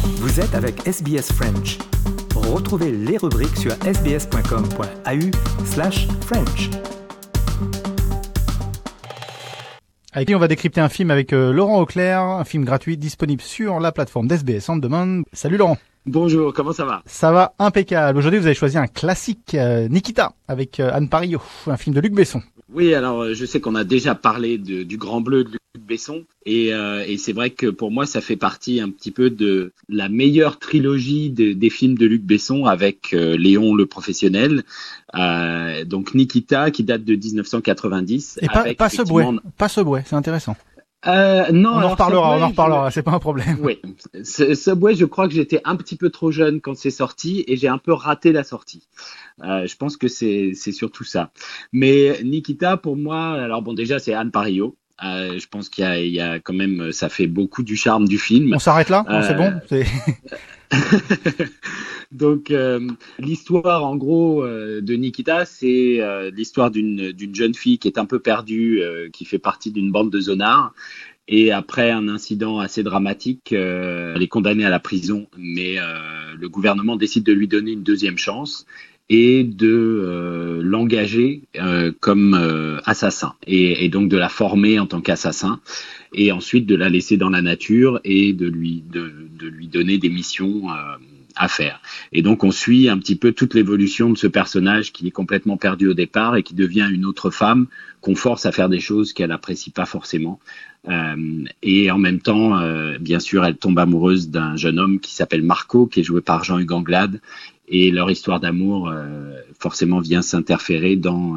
Vous êtes avec SBS French. Retrouvez les rubriques sur sbs.com.au/French. Et puis on va décrypter un film avec Laurent Auclair, un film gratuit disponible sur la plateforme d'SBS On Demand. Salut Laurent. Bonjour, comment ça va? Ça va impeccable. Aujourd'hui vous avez choisi un classique, Nikita, avec Anne Parillaud, un film de Luc Besson. Oui, alors je sais qu'on a déjà parlé du Grand Bleu de Luc Besson et c'est vrai que pour moi ça fait partie un petit peu de la meilleure trilogie des films de Luc Besson avec Léon le professionnel. Donc Nikita qui date de 1990. Et pas Subway, c'est intéressant. Non, on en reparlera, c'est pas un problème. Oui, Subway, je crois que j'étais un petit peu trop jeune quand c'est sorti et j'ai un peu raté la sortie. Je pense que c'est surtout ça. Mais Nikita, pour moi, alors bon, déjà c'est Anne Parillaud. Je pense qu'il y a quand même, ça fait beaucoup du charme du film. On s'arrête là, c'est bon. Donc l'histoire en gros de Nikita, c'est l'histoire d'une jeune fille qui est un peu perdue, qui fait partie d'une bande de zonards. Et après un incident assez dramatique, elle est condamnée à la prison, mais le gouvernement décide de lui donner une deuxième chance et de l'engager comme assassin et donc de la former en tant qu'assassin et ensuite de la laisser dans la nature et de lui donner des missions à faire. Et donc on suit un petit peu toute l'évolution de ce personnage qui est complètement perdu au départ et qui devient une autre femme qu'on force à faire des choses qu'elle apprécie pas forcément. Et en même temps, bien sûr, elle tombe amoureuse d'un jeune homme qui s'appelle Marco, qui est joué par Jean-Hugues Anglade, et leur histoire d'amour forcément vient s'interférer dans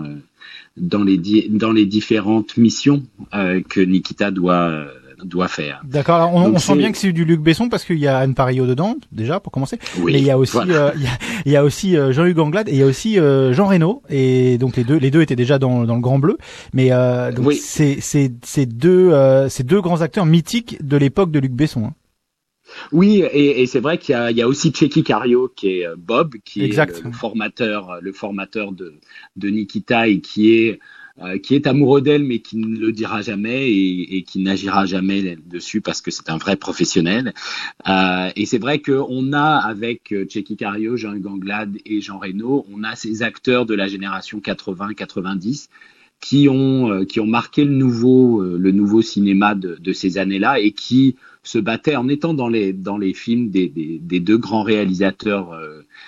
les différentes missions que Nikita doit faire. D'accord. Alors on sent bien que c'est du Luc Besson parce qu'il y a Anne Parillaud dedans déjà pour commencer. Oui, mais il y a aussi voilà. il y a aussi Jean-Hugues Anglade et il y a aussi Jean Reno et donc les deux étaient déjà dans le Grand Bleu. Mais donc oui. c'est deux grands acteurs mythiques de l'époque de Luc Besson. Hein. Oui, et c'est vrai qu'il y a aussi Tchéky Karyo qui est Bob, qui exact. Est le formateur de Nikita et qui est amoureux d'elle mais qui ne le dira jamais et qui n'agira jamais dessus parce que c'est un vrai professionnel. Et c'est vrai qu'on a avec Tchéky Karyo, Jean-Hugues Anglade et Jean Reno, on a ces acteurs de la génération 80-90 qui ont marqué le nouveau cinéma de ces années-là et qui se battaient en étant dans les films des deux grands réalisateurs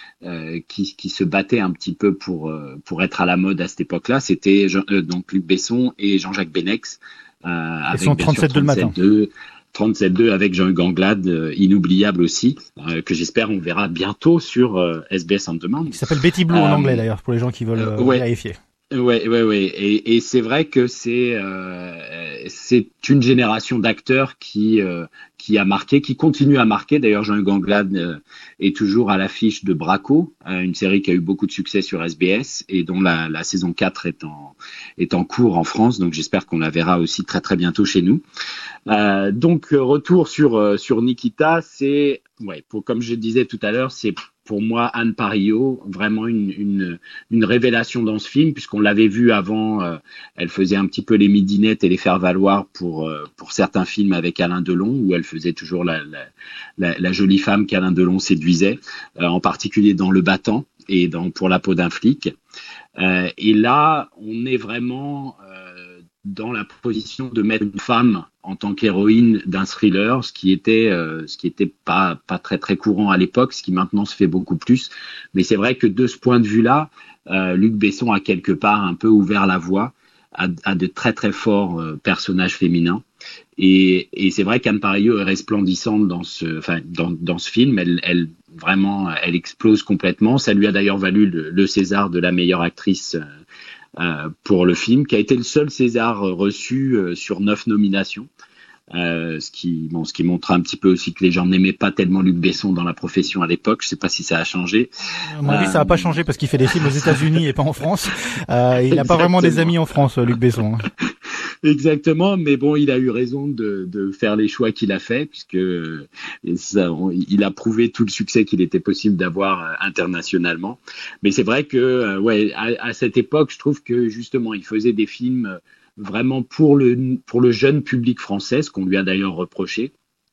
qui se battaient un petit peu pour être à la mode à cette époque-là. C'était donc Luc Besson et Jean-Jacques Benex avec son 37-2 le matin. 37-2 avec Jean-Hugues Anglade, inoubliable aussi, que j'espère on verra bientôt sur SBS On Demand. Qui s'appelle Betty Blue en anglais d'ailleurs pour les gens qui veulent vérifier. Ouais. Et c'est vrai que c'est une génération d'acteurs qui a marqué, qui continue à marquer. D'ailleurs, Jean-Hugues Anglade est toujours à l'affiche de Braco, une série qui a eu beaucoup de succès sur SBS et dont la saison 4 est en cours en France. Donc, j'espère qu'on la verra aussi très très bientôt chez nous. Donc, retour sur Nikita, c'est comme je disais tout à l'heure, c'est pour moi, Anne Parillaud, vraiment une révélation dans ce film, puisqu'on l'avait vu avant, elle faisait un petit peu les midinettes et les faire-valoir pour certains films avec Alain Delon, où elle faisait toujours la jolie femme qu'Alain Delon séduisait, en particulier dans Le Battant et Pour la peau d'un flic. Et là, on est vraiment dans la position de mettre une femme en tant qu'héroïne d'un thriller, ce qui était pas très très courant à l'époque, ce qui maintenant se fait beaucoup plus. Mais c'est vrai que de ce point de vue-là, Luc Besson a quelque part un peu ouvert la voie à de très très forts personnages féminins. Et c'est vrai qu'Anne Parillaud est resplendissante dans ce film. Elle vraiment, elle explose complètement. Ça lui a d'ailleurs valu le César de la meilleure actrice pour le film, qui a été le seul César reçu sur 9 nominations. Ce qui montre un petit peu aussi que les gens n'aimaient pas tellement Luc Besson dans la profession à l'époque. Je sais pas si ça a changé. À mon avis, ça a pas changé parce qu'il fait des films aux États-Unis et pas en France. Il n'a pas vraiment des amis en France, Luc Besson. Exactement, mais bon, il a eu raison de faire les choix qu'il a fait, puisque il a prouvé tout le succès qu'il était possible d'avoir internationalement. Mais c'est vrai que, à cette époque, je trouve que justement, il faisait des films vraiment pour le jeune public français, ce qu'on lui a d'ailleurs reproché.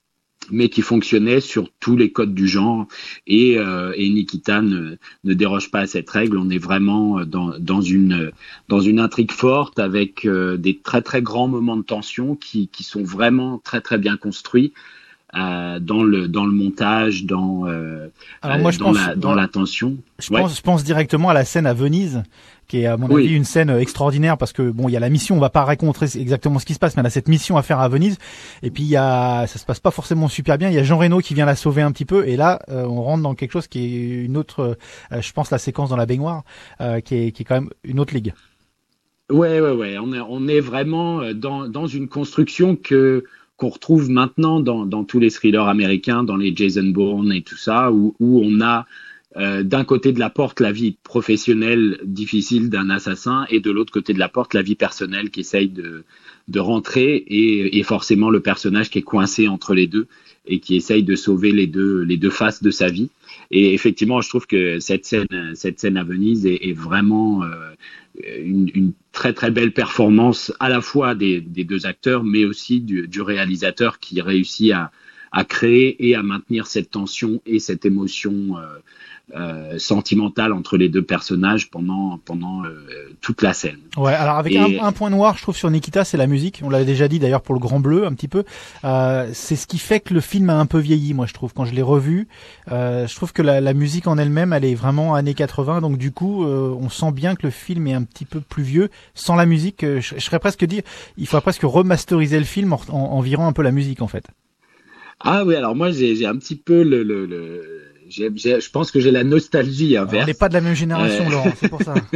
mais qui fonctionnait sur tous les codes du genre. Et Nikita ne déroge pas à cette règle. On est vraiment dans une intrigue forte avec des très très grands moments de tension qui sont vraiment très très bien construits. Dans le montage, dans la tension. Je pense directement à la scène à Venise, qui est à mon avis une scène extraordinaire parce que bon, il y a la mission, on va pas raconter exactement ce qui se passe, mais elle a cette mission à faire à Venise. Et puis ça se passe pas forcément super bien. Il y a Jean Reno qui vient la sauver un petit peu, et là, on rentre dans quelque chose qui est une autre. Je pense la séquence dans la baignoire, qui est quand même une autre ligue. Ouais. On est vraiment dans une construction qu'on retrouve maintenant dans tous les thrillers américains, dans les Jason Bourne et tout ça, où on a d'un côté de la porte la vie professionnelle difficile d'un assassin et de l'autre côté de la porte la vie personnelle qui essaye de rentrer et forcément le personnage qui est coincé entre les deux et qui essaye de sauver les deux faces de sa vie. Et effectivement, je trouve que cette scène à Venise est vraiment une très très belle performance à la fois des deux acteurs, mais aussi du réalisateur qui réussit à créer et à maintenir cette tension et cette émotion sentimentale entre les deux personnages pendant toute la scène. Ouais, alors avec un point noir, je trouve, sur Nikita, c'est la musique. On l'avait déjà dit d'ailleurs pour Le Grand Bleu un petit peu. C'est ce qui fait que le film a un peu vieilli, moi je trouve. Quand je l'ai revu, je trouve que la musique en elle-même, elle est vraiment années 80. Donc du coup, on sent bien que le film est un petit peu plus vieux. Sans la musique, je serais presque dire, il faudrait presque remasteriser le film en virant un peu la musique en fait. Ah oui, alors moi j'ai un petit peu je pense que j'ai la nostalgie inverse. On n'est pas de la même génération, Laurent, c'est pour ça.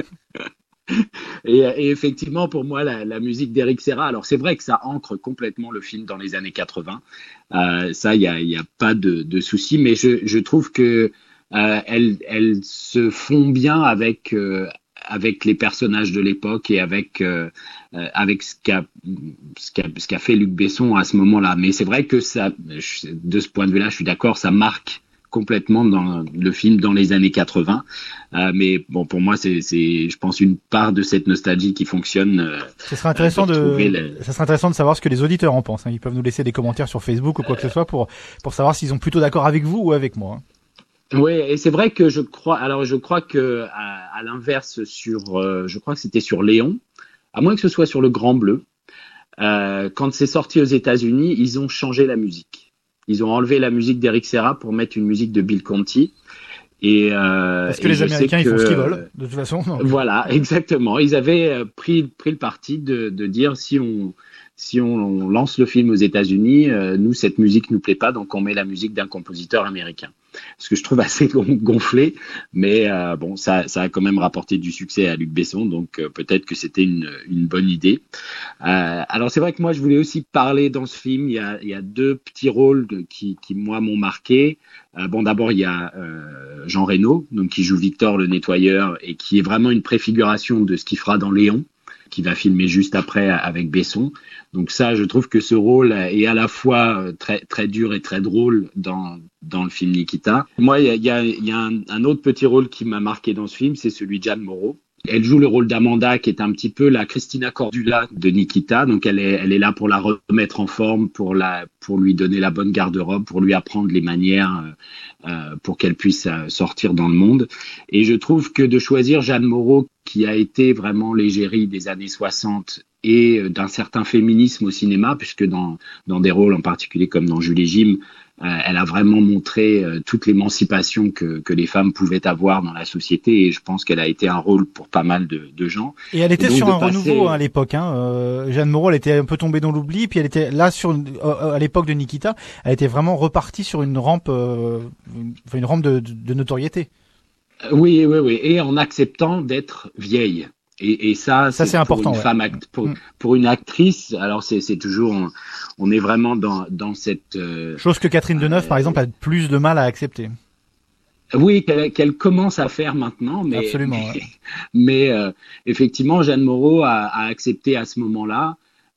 Et effectivement, pour moi, la musique d'Eric Serra, alors c'est vrai que ça ancre complètement le film dans les années 80. Ça, il y a pas de souci, mais je trouve que elle se fond bien avec les personnages de l'époque et avec ce qu'a fait Luc Besson à ce moment-là. Mais c'est vrai que ça, de ce point de vue-là, je suis d'accord, ça marque complètement dans le film dans les années 80. Mais bon, pour moi, c'est, je pense, une part de cette nostalgie qui fonctionne. Ça serait intéressant ça serait intéressant de savoir ce que les auditeurs en pensent. Hein. Ils peuvent nous laisser des commentaires sur Facebook ou quoi que ce soit pour savoir s'ils sont plutôt d'accord avec vous ou avec moi. Hein. Oui, et c'est vrai que je crois que à l'inverse je crois que c'était sur Léon, à moins que ce soit sur Le Grand Bleu, quand c'est sorti aux États-Unis, ils ont changé la musique. Ils ont enlevé la musique d'Eric Serra pour mettre une musique de Bill Conti. Parce que les Américains, ils font ce qu'ils veulent, de toute façon. Non. Voilà, exactement. Ils avaient pris le parti de dire si on lance le film aux États-Unis, nous, cette musique nous plaît pas, donc on met la musique d'un compositeur américain. Ce que je trouve assez gonflé, mais bon, ça a quand même rapporté du succès à Luc Besson, donc peut-être que c'était une bonne idée. Alors c'est vrai que moi, je voulais aussi parler dans ce film. Il y a deux petits rôles qui moi m'ont marqué. Bon, d'abord il y a Jean Reno, donc qui joue Victor le nettoyeur et qui est vraiment une préfiguration de ce qu'il fera dans Léon, qui va filmer juste après avec Besson. Donc ça, je trouve que ce rôle est à la fois très très dur et très drôle dans le film Nikita. Moi, il y a un autre petit rôle qui m'a marqué dans ce film, c'est celui de Jeanne Moreau. Elle joue le rôle d'Amanda, qui est un petit peu la Christina Cordula de Nikita. Donc elle est là pour la remettre en forme, pour lui donner la bonne garde-robe, pour lui apprendre les manières pour qu'elle puisse sortir dans le monde. Et je trouve que de choisir Jeanne Moreau, qui a été vraiment l'égérie des années 60 et d'un certain féminisme au cinéma, puisque dans des rôles en particulier comme dans Jules et Jim, elle a vraiment montré toute l'émancipation que les femmes pouvaient avoir dans la société, et je pense qu'elle a été un rôle pour pas mal de gens. Et elle était sur un renouveau à l'époque. Jeanne Moreau, elle était un peu tombée dans l'oubli, puis elle était là à l'époque de Nikita, elle était vraiment repartie sur une rampe, une rampe de notoriété. Oui, et en acceptant d'être vieille. Et ça c'est important. Pour une femme, pour une actrice, alors c'est toujours, on est vraiment dans cette chose que Catherine Deneuve, par exemple, a plus de mal à accepter. Oui, qu'elle commence à faire maintenant, mais absolument. Mais effectivement, Jeanne Moreau a accepté à ce moment-là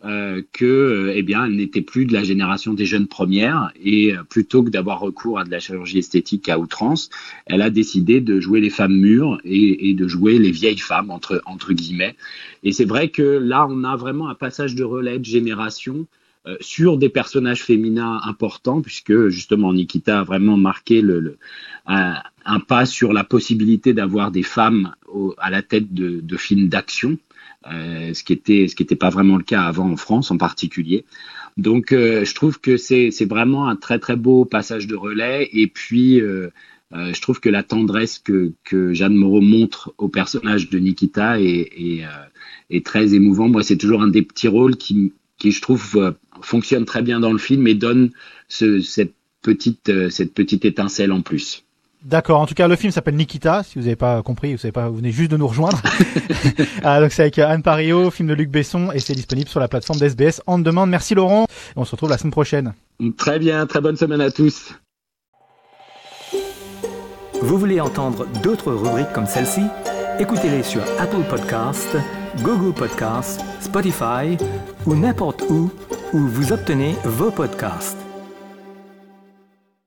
que, eh bien, elle n'était plus de la génération des jeunes premières, et plutôt que d'avoir recours à de la chirurgie esthétique à outrance, elle a décidé de jouer les femmes mûres et de jouer les vieilles femmes entre guillemets. Et c'est vrai que là, on a vraiment un passage de relais de génération sur des personnages féminins importants, puisque justement Nikita a vraiment marqué un pas sur la possibilité d'avoir des femmes à la tête de films d'action, ce qui était pas vraiment le cas avant en France en particulier. Donc je trouve que c'est vraiment un très très beau passage de relais, et puis je trouve que la tendresse que Jeanne Moreau montre au personnage de Nikita est très émouvant. Moi, c'est toujours un des petits rôles qui je trouve fonctionne très bien dans le film et donne cette petite étincelle en plus. D'accord. En tout cas, le film s'appelle Nikita. Si vous n'avez pas compris, vous venez juste de nous rejoindre. Donc c'est avec Anne Parillaud, film de Luc Besson, et c'est disponible sur la plateforme d'SBS On Demand. Merci Laurent. Et on se retrouve la semaine prochaine. Très bien. Très bonne semaine à tous. Vous voulez entendre d'autres rubriques comme celle-ci? Écoutez-les sur Apple Podcasts, Google Podcasts, Spotify ou n'importe où vous obtenez vos podcasts.